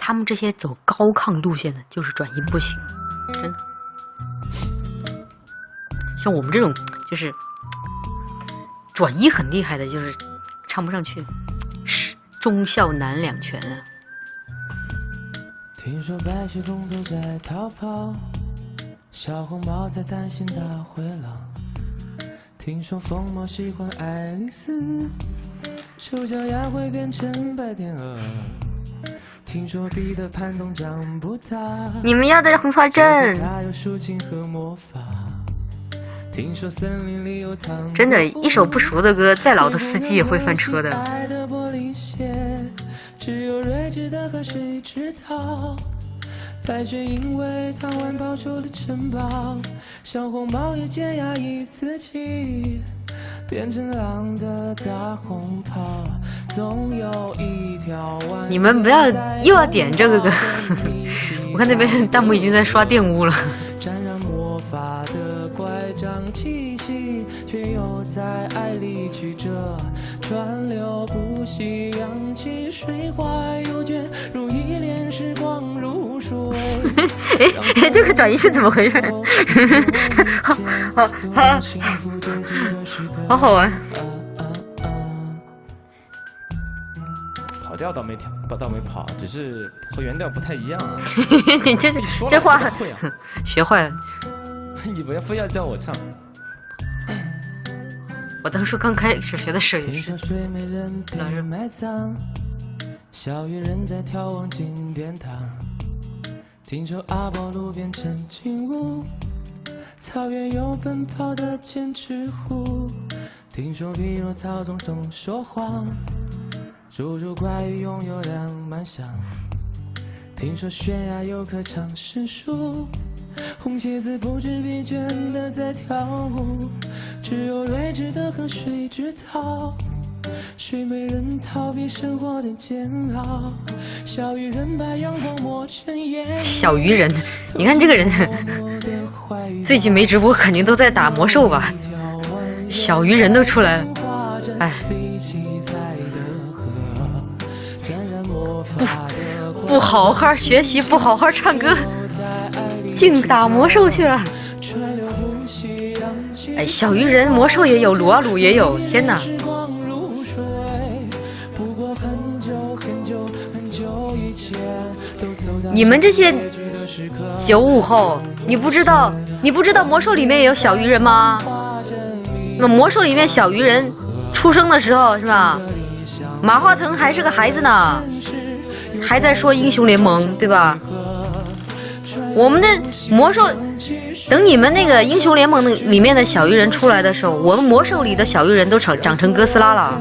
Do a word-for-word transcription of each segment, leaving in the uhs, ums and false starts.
他们这些走高亢路线的，就是转音不行，真的。像我们这种就是转音很厉害的，就是唱不上去，是忠孝难两全啊。 听说白雪公主在逃跑，小红帽在担心大灰狼。听说疯猫喜欢爱丽丝，丑小鸭会变成白天鹅。听说彼得潘东长不大， 你们要的红花镇， 他有竖琴和魔法。听说森林里有糖， 真的，一首不熟的歌，再老的司机也会翻车的。 爱的玻璃鞋，只有睿智的河水知道。白雪因为贪玩跑出了城堡，小红帽也尖牙一自己变成狼的大红袍，总有一条蜿蜒。 你们不要又要点这个歌，我看那边弹幕已经在刷玷污了。 沾染魔法的乖张气息，却又在爱里曲折川流不息，扬起水花又卷入一帘时光如水。 哎，这个转音是怎么回事？好好好，好好玩。 跑调倒没调，倒没跑，只是和原调不太一样啊。 你这这话会啊， 学坏了。 你不要非要叫我唱。 我当初刚开始学的时候也是。 听说睡美人被埋葬，小鱼人在眺望金殿堂。听说阿波路变成金乌，草原有奔跑的千尺虎。听说皮肉草中总说谎，猪猪怪鱼拥有两满箱。听说悬崖有棵长生树，红鞋子不知疲倦的在跳舞，只有睿智的河水知道。睡美人逃避生活的煎熬，小鱼人把阳光抹成烟。 小鱼人，你看这个人，最近没直播，肯定都在打魔兽吧？小鱼人都出来了，哎，不不好好学习，不好好唱歌，净打魔兽去了。哎，小鱼人魔兽也有，撸啊撸也有，天哪！你们这些九五后，你不知道你不知道魔兽里面也有小鱼人吗？那魔兽里面小鱼人出生的时候是吧？马化腾还是个孩子呢，还在说英雄联盟，对吧？我们的魔兽，等你们那个英雄联盟里面的小鱼人出来的时候，我们魔兽里的小鱼人都长长成哥斯拉了。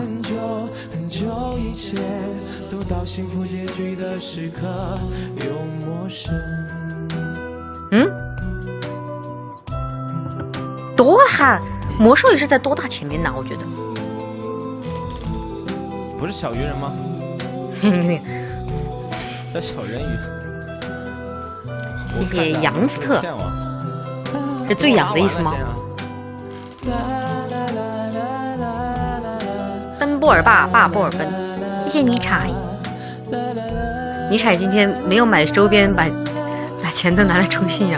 嗯，多大？魔兽也是在多大前面呢？我觉得。 不是小鱼人吗？叫小人鱼。 谢谢杨斯特，是最痒的意思吗？奔波尔霸霸波尔奔，谢谢尼采。尼采今天没有买周边，把把钱都拿来充信仰。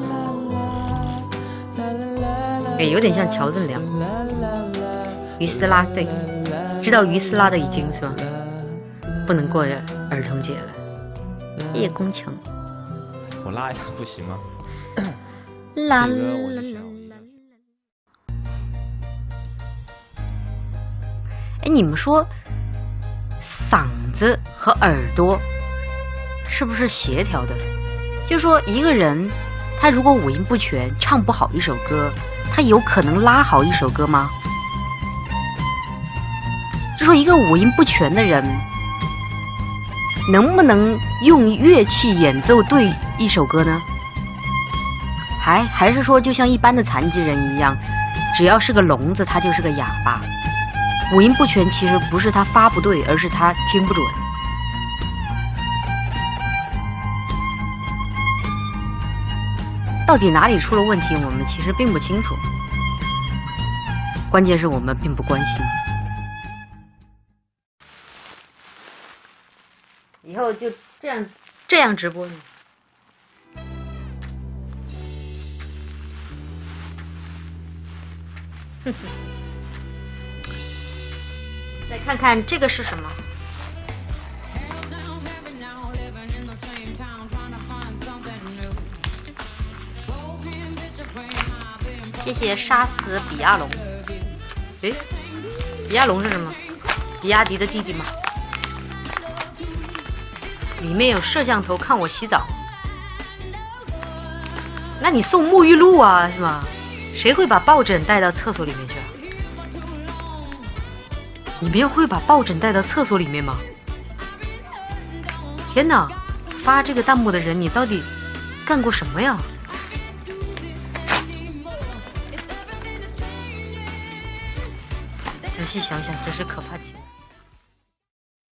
哎，有点像乔振良。于斯拉，对，知道于斯拉的已经是吗？不能过儿童节了。谢谢宫城。 我拉呀，不行吗？ 啦啦啦！哎，你们说嗓子和耳朵是不是协调的？就说一个人他如果五音不全，唱不好一首歌，他有可能拉好一首歌吗？就说一个五音不全的人，能不能用乐器演奏对一首歌呢？还还是说就像一般的残疾人一样，只要是个聋子，他就是个哑巴。五音不全其实不是他发不对，而是他听不准。到底哪里出了问题，我们其实并不清楚。关键是我们并不关心。以后就这样这样直播呢？哼哼。再看看这个是什么？谢谢杀死比亚龙。诶，比亚龙是什么？比亚迪的弟弟吗？里面有摄像头，看我洗澡。那你送沐浴露啊，是吗？谁会把抱枕带到厕所里面去啊？你们会把抱枕带到厕所里面吗？天哪！发这个弹幕的人，你到底干过什么呀？仔细想想，真是可怕极了。